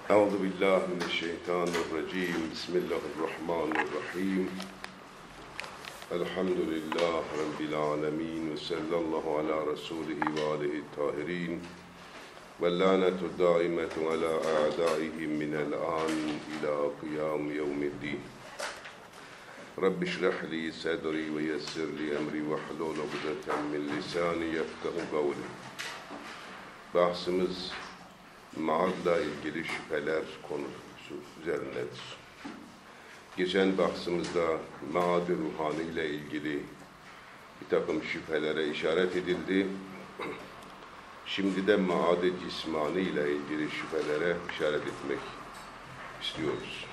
Euzu billahi mineşşeytanirracim. Bismillahirrahmanirrahim. Elhamdülillahi rabbil alamin ve sallallahu ala resulihi ve alihi tahirin. Ve lanetu daimetu ala a'daihim minel an ila kıyam yevmiddin. Rabbi şrah li sadri ve yessir li emri ve hlul ukdeten min lisani yefkahu kavli. Bahsimiz Maad'la ilgili şüpheler konusu üzerindedir. Geçen bahsimizde Maad-ı Ruhani ile ilgili bir takım şüphelere işaret edildi. Şimdi de Maad-ı Cismani ile ilgili şüphelere işaret etmek istiyoruz.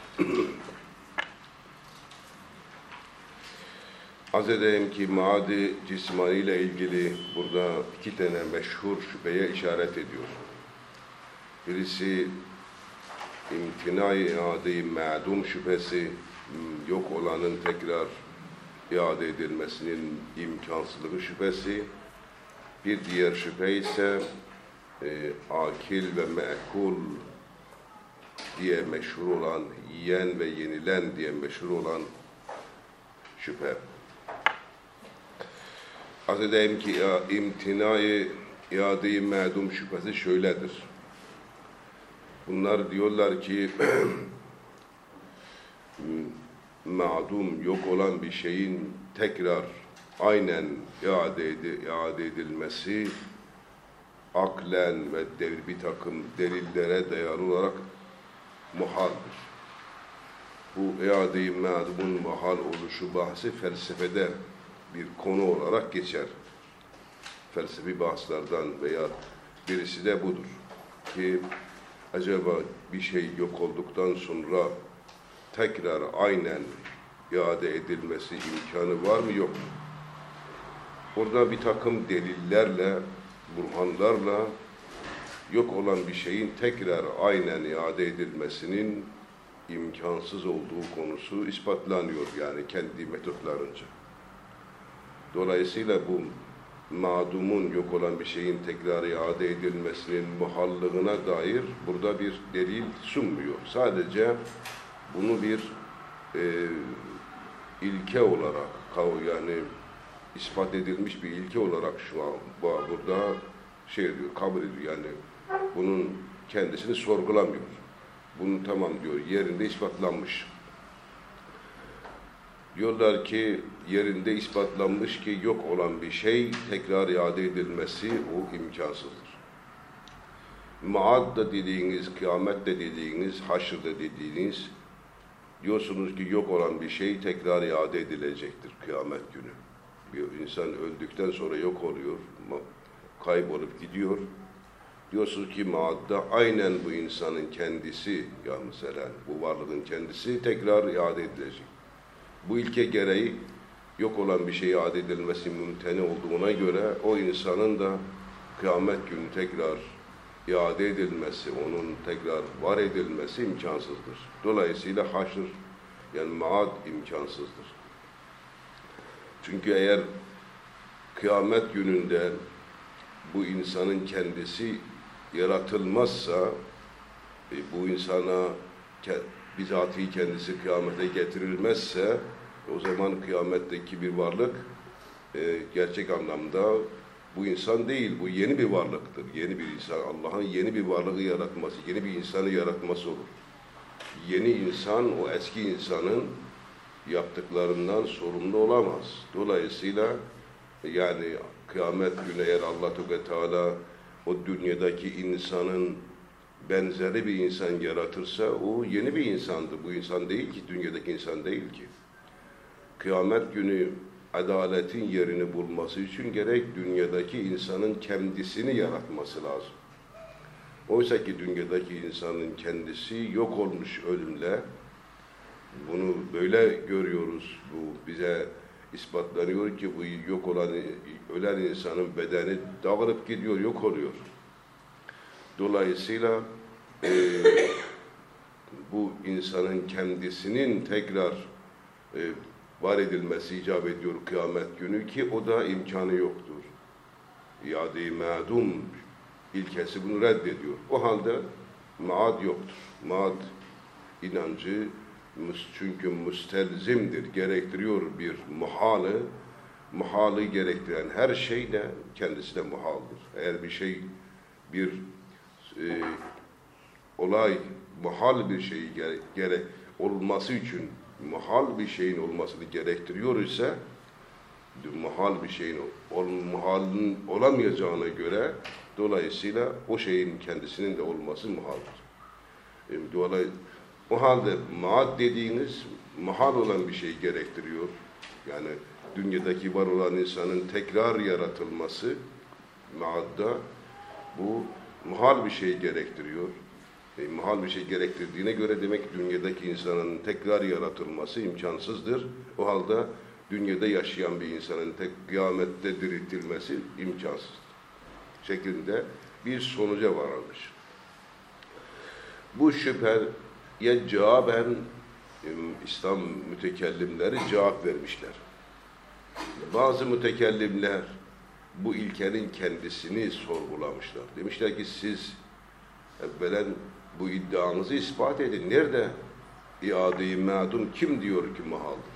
Arz edeyim ki Maad-ı Cismani ile ilgili burada iki tane meşhur şüpheye işaret ediyor. Birisi imtina-i iade-i ma'dum şüphesi, yok olanın tekrar iade edilmesinin imkansızlığı şüphesi. Bir diğer şüphe ise akil ve me'kul diye meşhur olan, yiyen ve yenilen diye meşhur olan şüphe. Arz edeyim ki imtina-i iade-i ma'dum şüphesi şöyledir. Bunlar diyorlar ki ma'dum, yok olan bir şeyin tekrar aynen iade edilmesi aklen ve bir takım delillere dayalı olarak muhaldir. Bu iade-i ma'dumun muhal oluşu bahsi felsefede bir konu olarak geçer. Felsefi bahslardan veya birisi de budur ki acaba bir şey yok olduktan sonra tekrar aynen iade edilmesi imkanı var mı yok mu? Orada bir takım delillerle, burhanlarla yok olan bir şeyin tekrar aynen iade edilmesinin imkansız olduğu konusu ispatlanıyor yani kendi metotlarınca. Dolayısıyla bu ma'dumun, yok olan bir şeyin tekrar iade edilmesinin muhallığına dair burada bir delil sunmuyor. Sadece bunu bir ilke olarak, yani ispat edilmiş bir ilke olarak şu an burada diyor, kabul ediyor. Yani bunun kendisini sorgulamıyor. Bunu tamam diyor, yerinde ispatlanmış. Diyorlar ki yerinde ispatlanmış ki yok olan bir şey tekrar iade edilmesi o imkansızdır. Maad da dediğiniz, kıyamet de dediğiniz, haşr da dediğiniz, diyorsunuz ki yok olan bir şey tekrar iade edilecektir kıyamet günü. Bir insan öldükten sonra yok oluyor, kaybolup gidiyor. Diyorsunuz ki maadda aynen bu insanın kendisi, ya mesela bu varlığın kendisi tekrar iade edilecek. Bu ilke gereği yok olan bir şeye iade edilmesi mümteni olduğuna göre o insanın da kıyamet günü tekrar iade edilmesi, onun tekrar var edilmesi imkansızdır. Dolayısıyla haşr, yani maad imkansızdır. Çünkü eğer kıyamet gününde bu insanın kendisi yaratılmazsa, bu insana bizatihi kendisi kıyamete getirilmezse, o zaman kıyametteki bir varlık gerçek anlamda bu insan değil, bu yeni bir varlıktır. Yeni bir insan, Allah'ın yeni bir varlığı yaratması, yeni bir insanı yaratması olur. Yeni insan, o eski insanın yaptıklarından sorumlu olamaz. Dolayısıyla yani kıyamet günü eğer Allah Teala o dünyadaki insanın benzeri bir insan yaratırsa o yeni bir insandır. Bu insan değil ki, dünyadaki insan değil ki. Kıyamet günü adaletin yerini bulması için gerek dünyadaki insanın kendisini yaratması lazım. Oysa ki dünyadaki insanın kendisi yok olmuş ölümle. Bunu böyle görüyoruz. Bu bize ispatlanıyor ki bu yok olan, ölen insanın bedeni dağılıp gidiyor, yok oluyor. Dolayısıyla bu insanın kendisinin tekrar var edilmesi icap ediyor kıyamet günü ki o da imkanı yoktur. İade-i ma'dum ilkesi bunu reddediyor. O halde maad yoktur. Maad inancı çünkü müstelzimdir, gerektiriyor bir muhalı gerektiren her şey de kendisi de muhaldır. Eğer bir şey, bir olay, muhal bir şeyi olması için muhal bir şeyin olmasını gerektiriyor ise muhal bir şeyin muhalın olamayacağına göre dolayısıyla o şeyin kendisinin de olması muhaldır. Dolayısıyla o halde maad dediğiniz muhal olan bir şey gerektiriyor. Yani dünyadaki var olan insanın tekrar yaratılması maadda bu muhal bir şey gerektiriyor. Muhal bir şey gerektirdiğine göre demek ki dünyadaki insanın tekrar yaratılması imkansızdır. O halde dünyada yaşayan bir insanın kıyamette diriltilmesi imkansızdır. Şeklinde bir sonuca varılmış. Bu şüpheye cevaben İslam mütekellimleri cevap vermişler. Bazı mütekellimler bu ilkenin kendisini sorgulamışlar. Demişler ki siz evvelen bu iddianızı ispat edin. Nerede? İade-i ma'dum kim diyor ki muhaldır?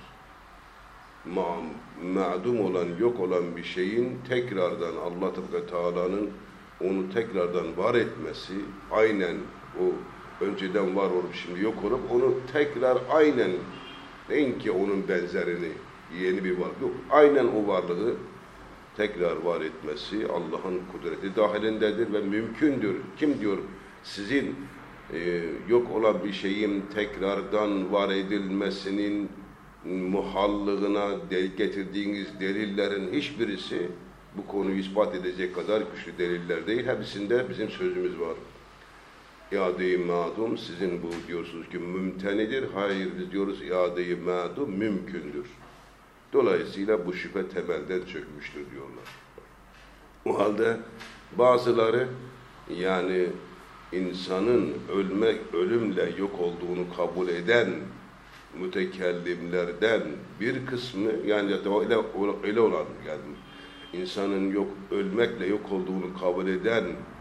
Ma'dum olan, yok olan bir şeyin tekrardan Allah Teala'nın onu tekrardan var etmesi, aynen o önceden var olup şimdi yok olup onu tekrar aynen deyin ki onun benzerini yeni bir varlık yok. Aynen o varlığı tekrar var etmesi Allah'ın kudreti dahilindedir ve mümkündür. Kim diyor sizin yok olan bir şeyin tekrardan var edilmesinin muhallığına getirdiğiniz delillerin hiçbirisi bu konuyu ispat edecek kadar güçlü deliller değil. Hepsinde bizim sözümüz var. İade-i ma'dum sizin bu diyorsunuz ki mümtenidir. Hayır biz diyoruz iade-i ma'dum mümkündür. Dolayısıyla bu şüphe temelden çökmüştür diyorlar. O halde bazıları yani insanın ölümle yok olduğunu kabul eden mütekellimlerden bir kısmı yani öyle olan yani insanın ölmekle yok olduğunu kabul eden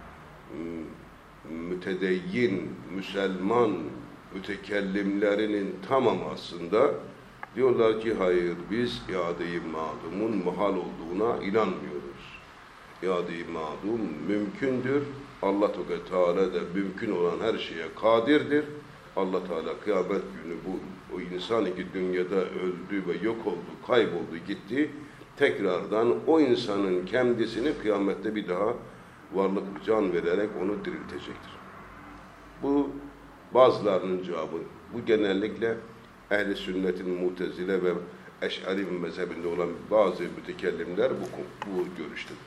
mütedeyyin, Müslüman mütekellimlerinin tamamı aslında diyorlar ki hayır biz iade-i ma'dumun muhal olduğuna inanmıyoruz. İade-i ma'dum mümkündür. Allah Teala da mümkün olan her şeye kadirdir. Allah Teala kıyamet günü o insan ki dünyada öldü ve yok oldu, kayboldu, gitti. Tekrardan o insanın kendisini kıyamette bir daha varlık can vererek onu diriltecektir. Bu bazılarının cevabı. Bu genellikle ehl-i sünnetin Mutezile ve Eş'ari mezhebinde olan bazı mütekellimler bu görüştedir.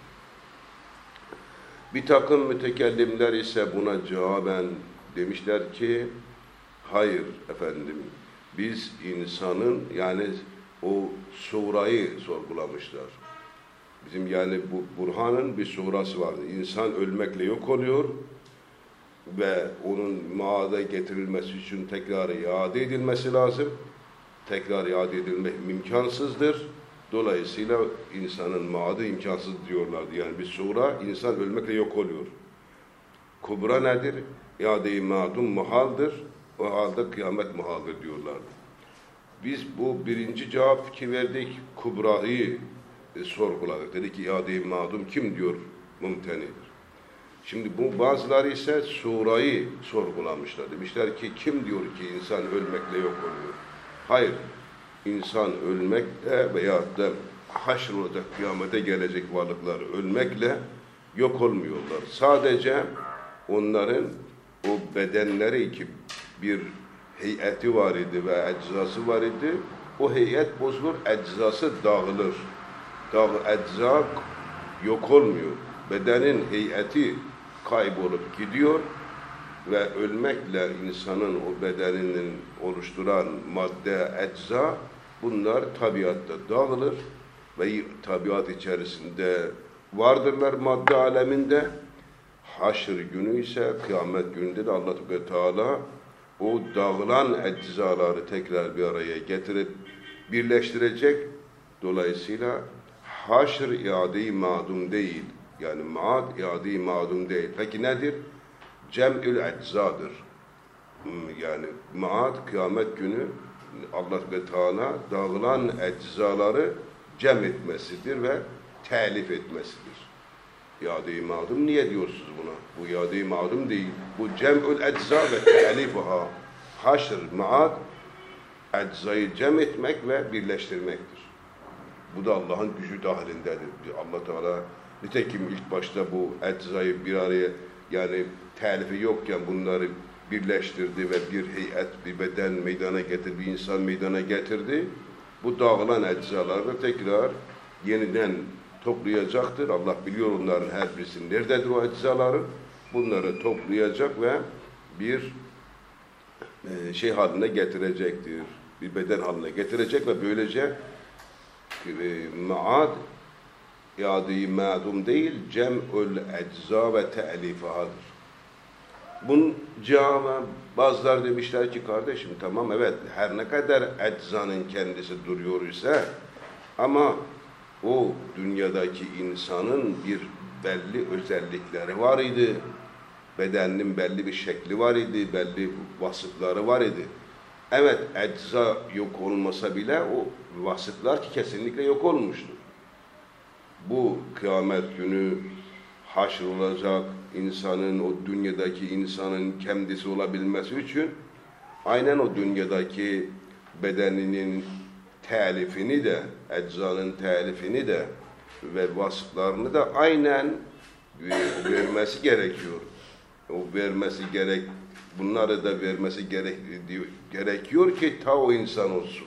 Bir takım mütekellimler ise buna cevaben demişler ki hayır efendim biz insanın yani o surayı sorgulamışlar. Bizim yani bu Burhan'ın bir surası vardı. İnsan ölmekle yok oluyor ve onun maada getirilmesi için tekrar iade edilmesi lazım. Tekrar iade edilmek imkansızdır. Dolayısıyla insanın maadı imkansız diyorlardı. Yani bir sura insan ölmekle yok oluyor. Kubra nedir? İade-i ma'dum muhaldır. O halde kıyamet muhaldır diyorlardı. Biz bu birinci cevap ki verdik Kubra'yı sorguladık. Dedi ki iade-i ma'dum kim diyor mümtenidir. Şimdi bu bazıları ise surayı sorgulamışlar. Demişler ki kim diyor ki insan ölmekle yok oluyor. Hayır. İnsan ölmekle veyahut da haşr olacak kıyamete gelecek varlıklar ölmekle yok olmuyorlar. Sadece onların o bedenleri ki bir heyeti var idi ve eczası var idi. O heyet bozulur, eczası dağılır. Ecza yok olmuyor. Bedenin heyeti kaybolup gidiyor ve ölmekle insanın o bedeninin oluşturan madde, ecza bunlar tabiatta dağılır ve tabiat içerisinde vardırlar madde aleminde. Haşr günü ise kıyamet gününde de Allah Teala o dağılan eczaları tekrar bir araya getirip birleştirecek. Dolayısıyla haşr iade-i ma'dum değil. Yani maad iade-i ma'dum değil. Peki nedir? cem'ül eczadır. Yani maad kıyamet günü Allah ve Teala dağılan eczaları cem etmesidir ve telif etmesidir. İade-i ma'dum niye diyorsunuz buna? Bu iade-i ma'dum değil. Bu cem'ül ecza ve telifuha. Haşr, maad, eczayı cem etmek ve birleştirmektir. Bu da Allah'ın gücü dahilindedir. Allah Teala nitekim ilk başta bu eczayı bir araya, yani telifi yokken bunları birleştirdi ve bir heyet, bir beden meydana getirdi, bir insan meydana getirdi. Bu dağılan eczaları tekrar yeniden toplayacaktır. Allah biliyor onların her birisinin nerededir o eczaların. Bunları toplayacak ve bir şey haline getirecektir. Bir beden haline getirecek ve böylece maad iade-i ma'dum değil, cem'ül ecza ve te'lifahadır. Bunun cevabı bazıları demişler ki kardeşim tamam evet her ne kadar eczanın kendisi duruyor ise ama o dünyadaki insanın bir belli özellikleri var idi. Bedeninin belli bir şekli var idi, belli vasıfları var idi. Evet ecza yok olmasa bile o vasıflar ki kesinlikle yok olmuştur. Bu kıyamet günü haşr olacak insanın, o dünyadaki insanın kendisi olabilmesi için aynen o dünyadaki bedeninin telifini de, eczanın telifini de ve vasıflarını da aynen vermesi gerekiyor. O vermesi bunları da vermesi gerekiyor ki ta o insan olsun.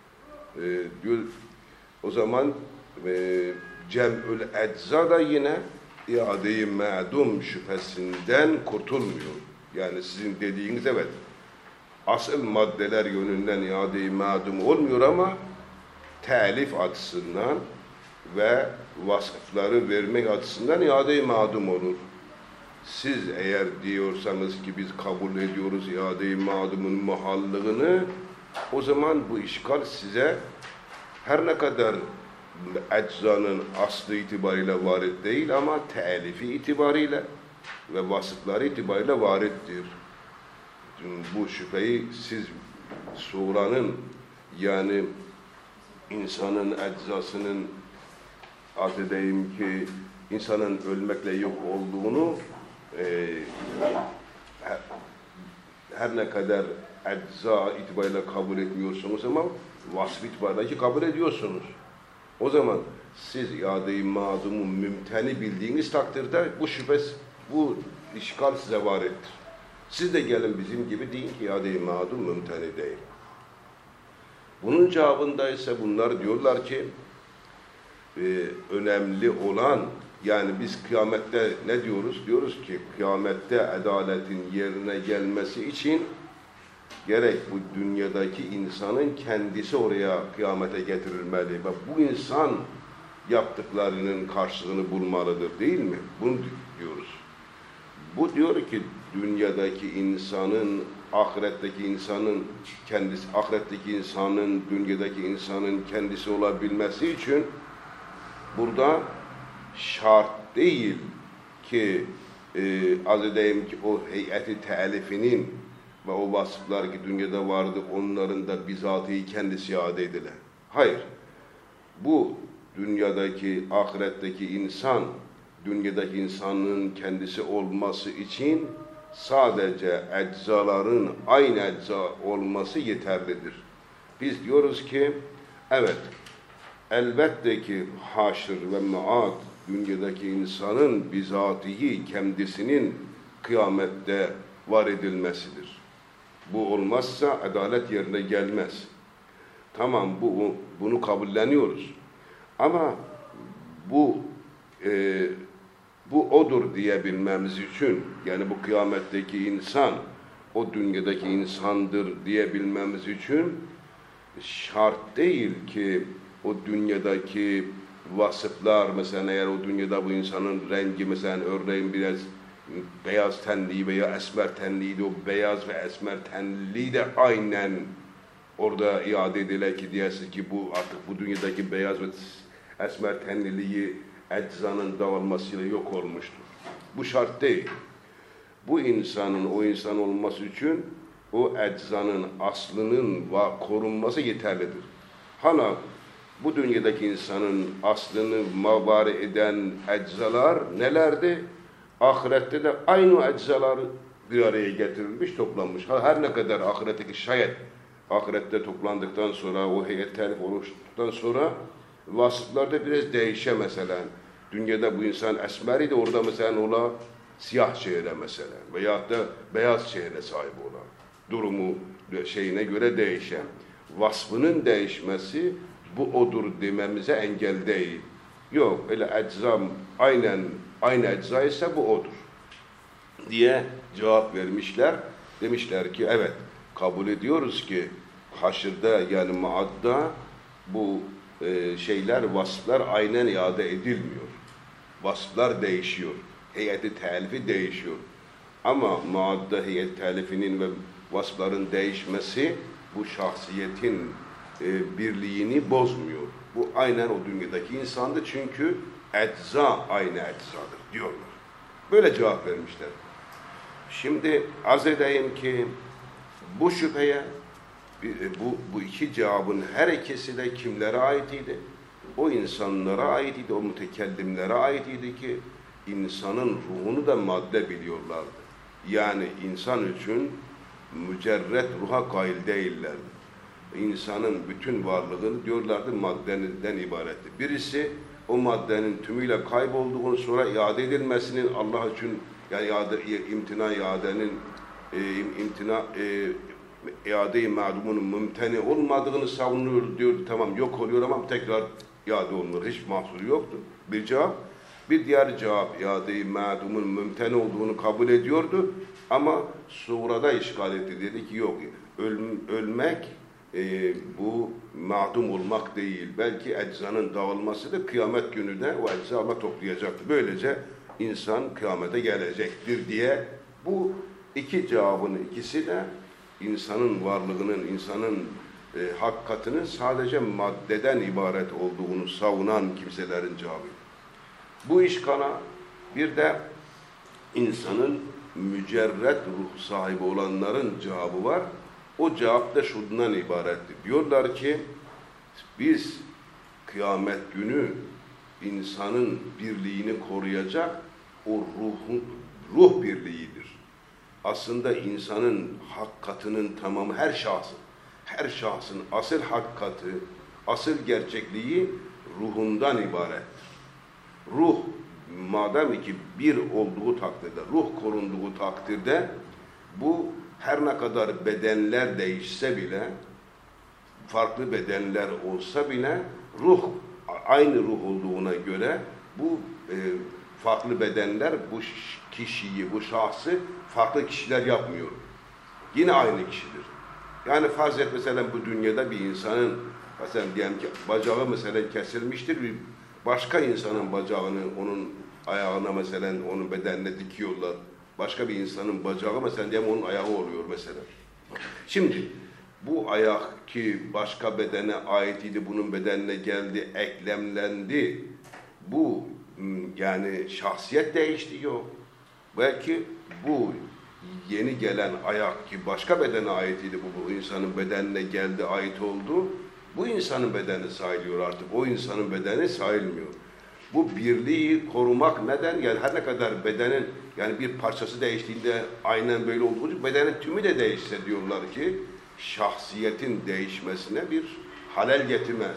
O zaman cem'ül ecza da yine iade-i ma'dum şüphesinden kurtulmuyor. Yani sizin dediğiniz evet asıl maddeler yönünden iade-i ma'dum olmuyor ama telif açısından ve vasıfları vermek açısından iade-i ma'dum olur. Siz eğer diyorsanız ki biz kabul ediyoruz iade-i ma'dumun muhallığını, o zaman bu işgal size her ne kadar eczanın aslı itibariyle varit değil ama telifi itibariyle ve vasıfları itibariyle varittir. Bu şüpheyi siz suranın yani insanın eczasının arz edeyim ki insanın ölmekle yok olduğunu her ne kadar ecza itibariyle kabul etmiyorsunuz ama vasf itibariyle kabul ediyorsunuz. O zaman siz iade-i ma'dumu mümteni bildiğiniz takdirde bu şüphe, bu işgal size varittir. Siz de gelin bizim gibi deyin ki iade-i ma'dum mümteni değil. Bunun cevabında ise bunlar diyorlar ki önemli olan, yani biz kıyamette ne diyoruz? Diyoruz ki kıyamette adaletin yerine gelmesi için gerek bu dünyadaki insanın kendisi oraya kıyamete getirilmeli ve bu insan yaptıklarının karşılığını bulmalıdır değil mi? Bunu diyoruz. Bu diyor ki dünyadaki insanın, ahiretteki insanın kendisi, ahiretteki insanın, dünyadaki insanın kendisi olabilmesi için burada şart değil ki az edeyim ki o heyeti telifinin ve o vasıflar ki dünyada vardı onların da bizatihi kendisi iade edilen. Hayır. Bu dünyadaki, ahiretteki insan, dünyadaki insanın kendisi olması için sadece eczaların aynı ecza olması yeterlidir. Biz diyoruz ki evet, elbette ki haşr ve maad dünyadaki insanın bizatihi kendisinin kıyamette var edilmesidir. Bu olmazsa adalet yerine gelmez. Tamam, bunu kabulleniyoruz. Ama bu odur diyebilmemiz için, yani bu kıyametteki insan o dünyadaki insandır diyebilmemiz için şart değil ki o dünyadaki vasıflar, mesela eğer o dünyada bu insanın rengi mesela örneğin biraz beyaz tenli veya esmer tenliydi, o beyaz ve esmer tenli de aynen orada iade edilir ki diyesin ki bu artık bu dünyadaki beyaz ve esmer tenliliği eczanın dağılmasıyla yok olmuştur. Bu şart değil. bu insanın o insan olması için o eczanın aslının korunması yeterlidir. Hala bu dünyadaki insanın aslını mabari eden eczalar nelerdi? Ahirette de aynı eczalar bir araya getirilmiş, toplanmış. Her ne kadar ahiretteki şayet ahirette toplandıktan sonra, o heyet telif oluştuktan sonra vasıflar da biraz değişe mesela. Dünyada bu insan esmeriydi, orada mesela ola siyah çehre mesela veyahut da beyaz çehre sahibi olan. Durumu şeyine göre değişen. Vasfının değişmesi bu odur dememize engel değil. Yok, öyle eczam aynı ecza ise bu odur diye cevap vermişler. Demişler ki evet, kabul ediyoruz ki haşırda yani maadda bu şeyler, vasıflar aynen iade edilmiyor. Vasıflar değişiyor. Heyeti telifi değişiyor. Ama maadda heyet telifinin ve vasıfların değişmesi bu şahsiyetin birliğini bozmuyor. Bu aynen o dünyadaki insandı çünkü ecza aynı eczadır diyorlar. Böyle cevap vermişler. Şimdi arz edeyim ki bu şüpheye bu iki cevabın her ikisi de kimlere ait idi? O insanlara ait idi, o mütekellimlere ait idi ki insanın ruhunu da madde biliyorlardı. Yani insan için mücerret ruha kail değillerdi. İnsanın bütün varlığını diyorlardı maddeden ibaretti. Birisi o maddenin tümüyle kaybolduğunu sonra iade edilmesinin Allah için yani iade-i ma'dumunun mümteni olmadığını savunuyor diyor. Tamam yok oluyor ama tekrar iade olunur. Hiç mahsuru yoktu. Bir cevap. Bir diğer cevap iade-i ma'dumun mümteni olduğunu kabul ediyordu. Ama surada işgal etti. Dedi ki yok ölmek bu ma'dum olmak değil. Belki eczanın dağılması da kıyamet günü de o ecza Allah toplayacaktır. Böylece insan kıyamete gelecektir diye bu iki cevabın ikisi de insanın varlığının, insanın hakikatinin sadece maddeden ibaret olduğunu savunan kimselerin cevabı. Bu işkana bir de insanın mücerret ruh sahibi olanların cevabı var. O cevap da şundan ibarettir. Diyorlar ki biz kıyamet günü insanın birliğini koruyacak o ruh birliğidir. Aslında insanın hakikatinin tamamı her şahsın asıl hakikati, asıl gerçekliği ruhundan ibarettir. Ruh madem ki bir olduğu takdirde, ruh korunduğu takdirde bu her ne kadar bedenler değişse bile, farklı bedenler olsa bile ruh aynı ruh olduğuna göre bu farklı bedenler bu kişiyi, bu şahsı farklı kişiler yapmıyor. Yine aynı kişidir. Yani farz et mesela bu dünyada bir insanın mesela diyelim ki bacağı mesela kesilmiştir. Bir başka insanın bacağını onun ayağına mesela onun bedenine dikiyorlar. Başka bir insanın bacağı mesela diyelim onun ayağı oluyor mesela. Şimdi bu ayak ki başka bedene ait idi, bunun bedenine geldi, eklemlendi. Bu yani şahsiyet değişti yok. Belki bu yeni gelen ayak ki başka bedene ait idi, bu insanın bedenine geldi, ait oldu. Bu insanın bedeni sayılıyor artık. O insanın bedeni sayılmıyor. Bu birliği korumak neden? Yani her ne kadar bedenin yani bir parçası değiştiğinde aynen böyle olduğu gibi bedenin tümü de değişse diyorlar ki şahsiyetin değişmesine bir halel getirmez,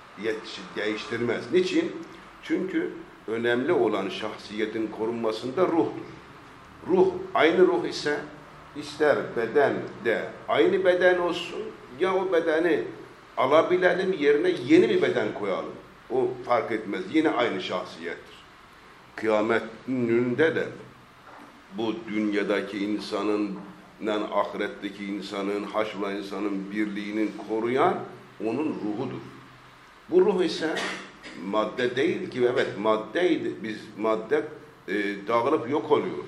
değiştirmez. Niçin? Çünkü önemli olan şahsiyetin korunmasında ruhtur. Ruh, aynı ruh ise ister beden de aynı beden olsun ya o bedeni alabilelim yerine yeni bir beden koyalım. O fark etmez. Yine aynı şahsiyettir. Kıyamet gününde de bu dünyadaki insanın, ahiretteki insanın, haşrla insanın birliğinin koruyan onun ruhudur. Bu ruh ise madde değil ki, evet maddeydi. Biz madde dağılıp yok oluyor.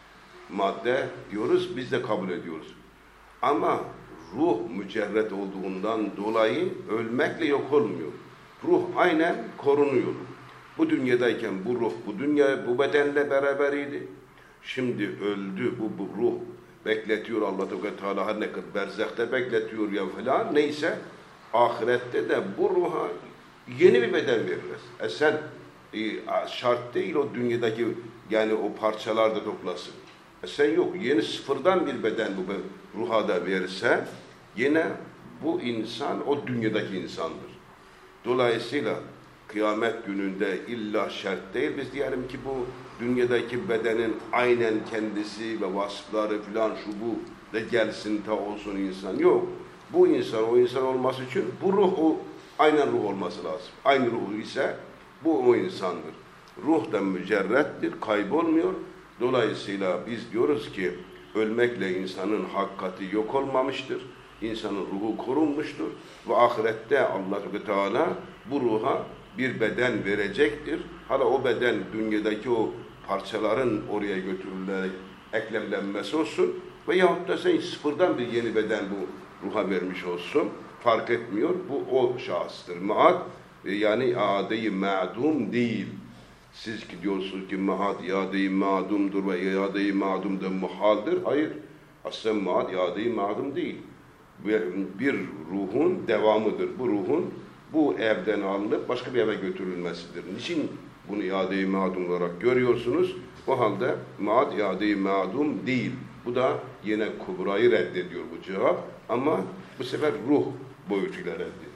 Madde diyoruz, biz de kabul ediyoruz. Ama ruh mücerret olduğundan dolayı ölmekle yok olmuyor. Ruh aynen korunuyor. Bu dünyadayken bu ruh, bu bedenle beraberiydi. Şimdi öldü, bu ruh bekletiyor Allah Teala, her ne kadar berzakta bekletiyor ya falan, neyse ahirette de bu ruha yeni bir beden veririz. Sen şart değil o dünyadaki, yani o parçalar da toplasın. Sen yok, yeni sıfırdan bir beden bu ruha da verirse, yine bu insan o dünyadaki insandır. Dolayısıyla kıyamet gününde illa şart değil, biz diyelim ki bu dünyadaki bedenin aynen kendisi ve vasıfları filan şu bu da gelsin ta olsun insan. Yok. Bu insan, o insan olması için bu ruh o aynen ruh olması lazım. Aynı ruh ise bu o insandır. Ruh da mücerrettir, kaybolmuyor. Dolayısıyla biz diyoruz ki ölmekle insanın hakikati yok olmamıştır. İnsanın ruhu korunmuştur. Ve ahirette Allah-u Teala bu ruha bir beden verecektir. Hala o beden dünyadaki o parçaların oraya götürülerek eklemlenmesi olsun. Veyahut da sen sıfırdan bir yeni beden bu ruha vermiş olsun. Fark etmiyor. Bu o şahıstır. Maad yani iade-i ma'dum değil. Siz ki diyorsunuz ki maad iade-i ma'dumdur ve iade-i ma'dum da muhaldir. Hayır. Aslında maad iade-i ma'dum değil. Bir ruhun devamıdır. Bu ruhun bu evden alınıp başka bir eve götürülmesidir. Niçin bunu iade-i ma'dum olarak görüyorsunuz? O halde maad iade-i ma'dum değil. Bu da yine kubrayı reddediyor bu cevap. Ama bu sefer ruh boyutuyla reddediyor.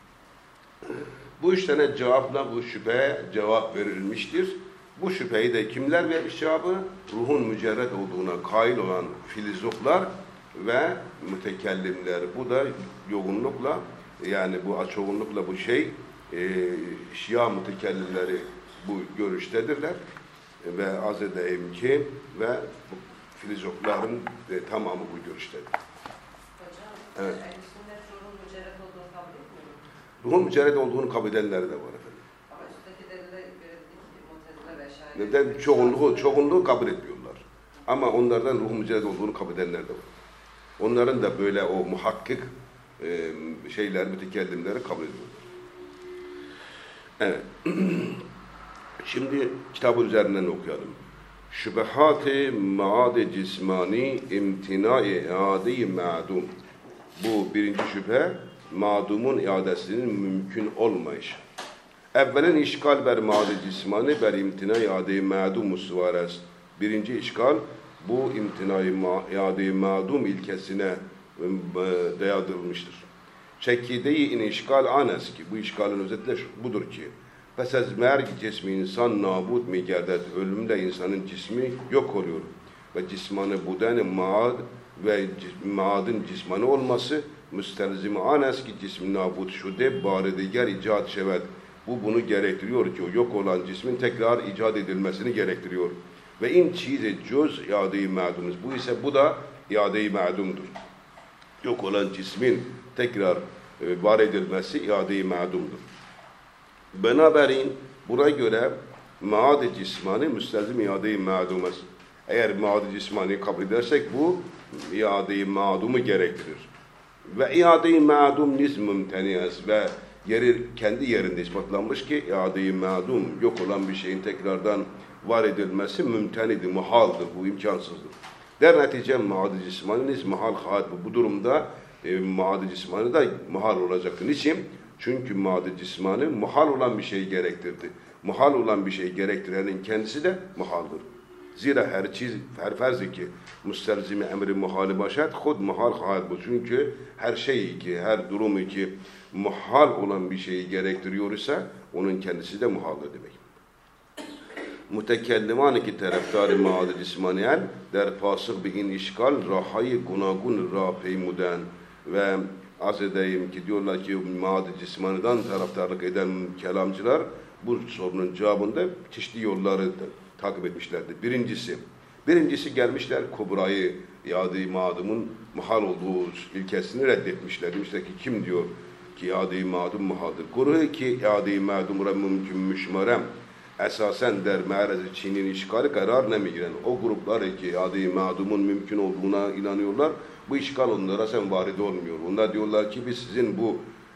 Bu üç tane cevapla bu şüpheye cevap verilmiştir. Bu şüpheyi de kimler vermiş cevabı? Ruhun mücerred olduğuna kail olan filozoflar ve mütekellimler. Bu da yoğunlukla, yani bu çoğunlukla bu Şia mütekellimleri bu görüştedirler. Ve arz edeyim ki ve bu filozofların tamamı bu görüştedir. Hocam, evet. ruhun mücerred olduğunu kabul etmiyor mu? Ruhun mücerred olduğunu kabul edenler de var efendim. Ama üstteki delile göre Mu'tezile ve Neden? Çoğunluğu kabul etmiyorlar. Ama onlardan ruhun mücerred olduğunu kabul edenler de var. Onların da böyle o muhakkik mütekellimleri kabul ediyorlar. Evet. Şimdi kitabın üzerinden okuyalım. Şübehat-ı maad-ı cismani imtina-i iade-i ma'dum. Bu birinci şüphe, ma'dumun iadesinin mümkün olmayışı. Evvelen işgal ber maad-ı cismani ber imtina-i iade-i ma'dum musvares. Birinci işgal, bu imtina-i iade-i ma'dum ilkesine dayandırılmıştır. Çekide-i in işgal anes ki, bu işgalin özetle budur ki, pes az merg cismi insan nabud mi gerdet, ölümle insanın cismi yok oluyor. Ve cismanı buden maad ve maadın cismanı olması müstelzimi anes ki cismi nabud şude bari diğer icat şevet. Bu bunu gerektiriyor ki o yok olan cismin tekrar icat edilmesini gerektiriyor. Ve in çize cüz iade-i ma'dumuz. Bu da iade-i ma'dumdur. Yok olan cismin tekrar var edilmesi iade-i ma'dumdur. Binaenaleyh buna göre maad-ı cismani müstelzim iade-i ma'dumes. Eğer maad-ı cismani kabul edersek bu iade-i ma'dumu gerektirir. Ve iade-i ma'dum niz mümteniyaz ve kendi yerinde ispatlanmış ki iade-i ma'dum yok olan bir şeyin tekrardan var edilmesi mümtenidir, muhaldır, bu imkansızdır. Der netice maad-ı cismani niz muhal haat bu durumda maad-ı cismani da muhal olacaktır. Niçin? Çünkü maad-ı cismani muhal olan bir şey gerektirdi. Muhal olan bir şey gerektirenin kendisi de muhaldır. Zira her ferzi ki müstelzimi emri muhali başat, khud muhal hal bu. Çünkü her şey ki, her durumu ki muhal olan bir şeyi gerektiriyor ise onun kendisi de muhaldır demek. Mütekelliman ki taraftarı maad-ı cismaniyen der fasık bin işgal rahayı gunagun ra peymuden ve az edeyim ki diyorlar ki maad-ı cismaniden taraftarlık eden kelamcılar bu sorunun cevabında çeşitli yolları takip etmişlerdi. Birincisi gelmişler kubrayı iade-i ma'dumun muhal olduğu ilkesini reddetmişler. Demişler ki kim diyor ki iade-i ma'dum muhaldır. Kuruhu ki iade-i ma'dumura mümkün müşmerem. Esasen der me'rez-i Çin'in işgali kararına mı giren o gruplar ki iade-i ma'dumun mümkün olduğuna inanıyorlar. Bu işgal onlara sen varid olmuyor. Onlar diyorlar ki biz sizin bu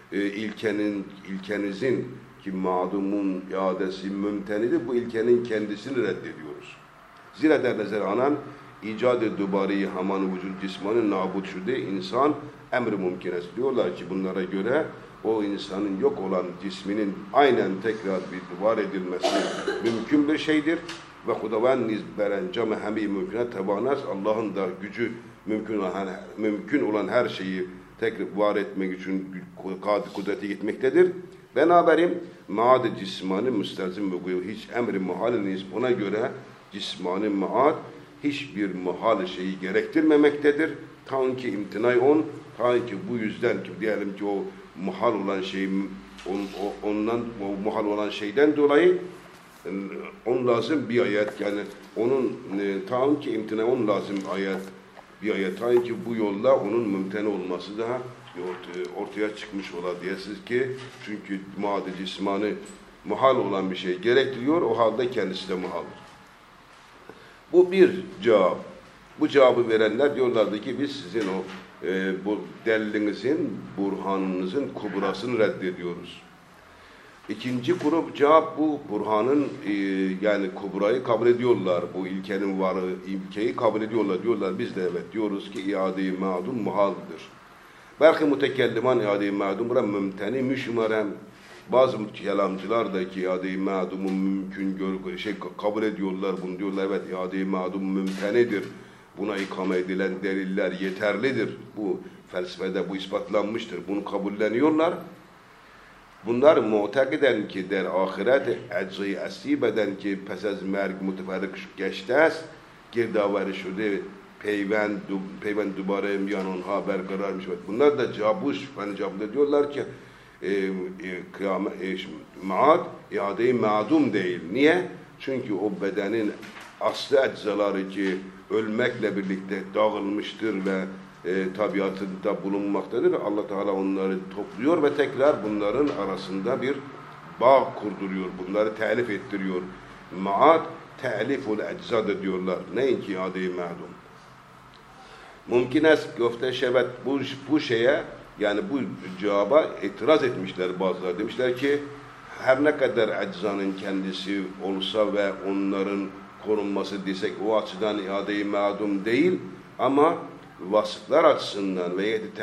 ilkenizin ki ma'dumun iadesi mümtenidir. Bu ilkenin kendisini reddediyoruz. Zira der nazar anan icadı dubari haman vücud cismanı nabut şude insan emri mümkün est. Diyorlar ki bunlara göre o insanın yok olan cisminin aynen tekrar bir var edilmesi mümkün bir şeydir. Ve Hudaven nizberen cam hemi mümküne tebanas Allah'ın da gücü mümkün olan her şeyi tekrar var etmek için kudreti gitmektedir. Benaberim maad-ı cismani müstelzim ve hiç emri muhaliniz ona göre cismani maad hiçbir muhal şeyi gerektirmemektedir. Ta ki imtinay ta ki bu yüzden ki diyelim ki o muhal olan şey ondan o muhal olan şeyden dolayı on lazım bir ayet yani onun ta ki imtinay lazım ayet bir ayet ta ki bu yolla onun mümteni olması da ortaya çıkmış ola diyesiz ki çünkü maad-ı cismani muhal olan bir şey gerektiriyor o halde kendisi de muhaldır. Bu bir cevap. Bu cevabı verenler diyorlardı ki biz sizin o bu delilinizin, burhanınızın kubrasını reddediyoruz. İkinci grup cevap bu burhanın yani kubrayı kabul ediyorlar. Bu ilkenin varı, ilkeyi kabul ediyorlar. Diyorlar biz de evet diyoruz ki iade-i ma'dum muhaldır. Belki mütekelliman iade-i ma'dum bura mümteni müşmerem. Bazı kelamcılar da ki iade-i ma'dumu mümkün kabul ediyorlar bunu diyorlar evet iade-i ma'dum mümtenidir. Buna ikame edilen deliller yeterlidir. Bu felsefede bu ispatlanmıştır. Bunu kabulleniyorlar. Bunlar mu'takiden ki der ahiret eczayı esibeden ki pes az merg müteferrik geçtes girdaveri şude peyvend dubare emyan onha berkararmış. Bunlar da cabuş cevabında diyorlar ki maad iade-i ma'dum değil. Niye? Çünkü o bedenin aslı eczaları ki ölmekle birlikte dağılmıştır ve tabiatında bulunmaktadır. Allah Teala onları topluyor ve tekrar bunların arasında bir bağ kurduruyor. Bunları telif ettiriyor. Maad teliful eczadır diyorlar. Neyin ki iade-i ma'dum? Mümkün es göfte şevet bu şeye yani bu cevaba itiraz etmişler bazıları. Demişler ki her ne kadar eczanın kendisi olsa ve onların korunması desek o açıdan iade-i ma'dum değil ama vasıflar açısından ve